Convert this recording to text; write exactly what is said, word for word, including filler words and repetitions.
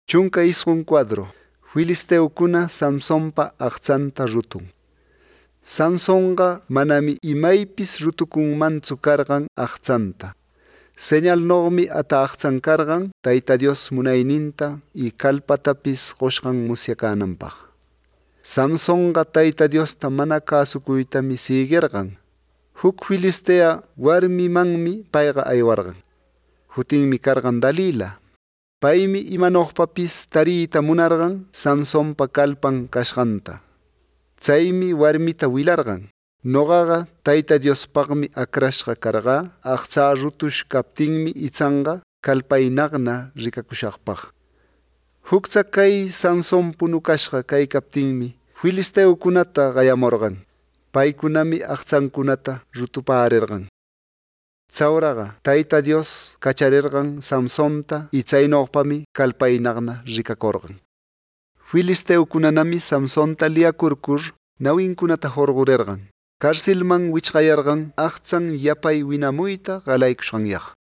Chunka isqun cuadro. Filisteukuna Samsonpa aqchanta rutun. Sansonqa manami imaypis rutukunmanchu karqan aqchanta. Señalnoqmi ata aqchan karqan Tayta Dios munayninta y kallpatapis qoshqan musyakananpaq. Samsonqa Tayta Diosta mana kasukuytami siguirqan. Huk Filistea warmimanmi payqa aywarqan. Hutinmi karqan Dalila. Paymi imanoqpapis tariyta munarqan Samsonpa kallpan kashqanta. Chaymi warmita wilarqan. Noqaqa Tayta Diospaqmi akrashqa karqa, aqcha rutush kaptinmi ichanqa kallpaynaqna rikakushaqpaq. Huk chakay Samson punukashqa kay kaptinmi Filisteukunata qayamurqan. Paykunami aqchankunata rutuparirqan. Chawraqa Tayta Dios kacharirqan Samsonta y chaynoqpami kallpaynaqna rikakurqan. Filisteukunanami Samsonta liyakurkur nawinkunata hurqurirqan. Karsilman wichqayarqan aqchan yapay winamuyta qalaykushqanyaq.